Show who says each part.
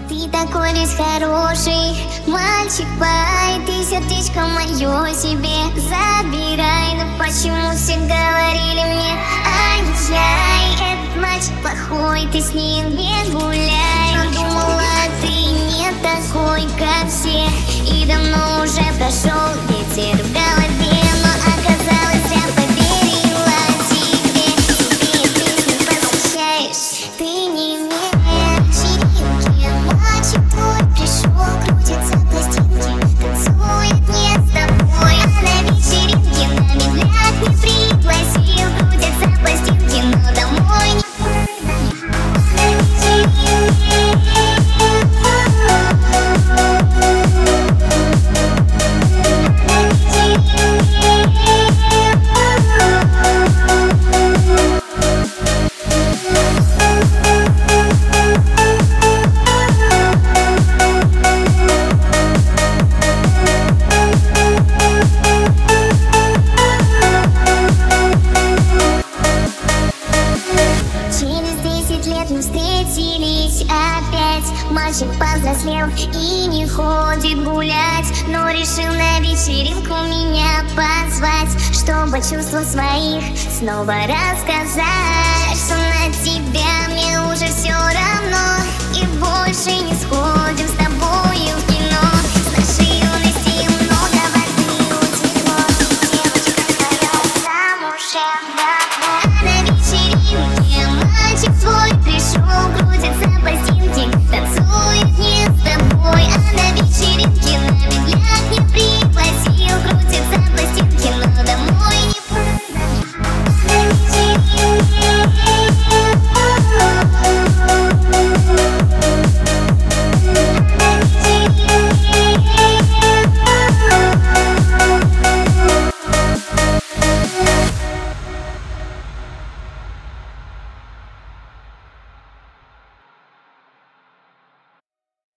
Speaker 1: Ты такой весь хороший мальчик, пай, ты сердечко мое себе забирай. Но почему все говорили мне: ай-яй, этот мальчик плохой, ты с ним не гуляй. Но думала, ты не такой, как все, и давно уже прошел ветер в голове. Но оказалось, зря поверила тебе. Ты песни посвящаешь, ты не мне. Мальчик твой пришел, крутится пластинки, танцует не с тобой, а на вечеринке на медляк не пригласил. Крутятся пластинки, но домой не мы встретились опять. Мальчик повзрослел и не ходит гулять, но решил на вечеринку меня позвать, чтобы чувства своих снова рассказать. Что на тебя мне уже все равно.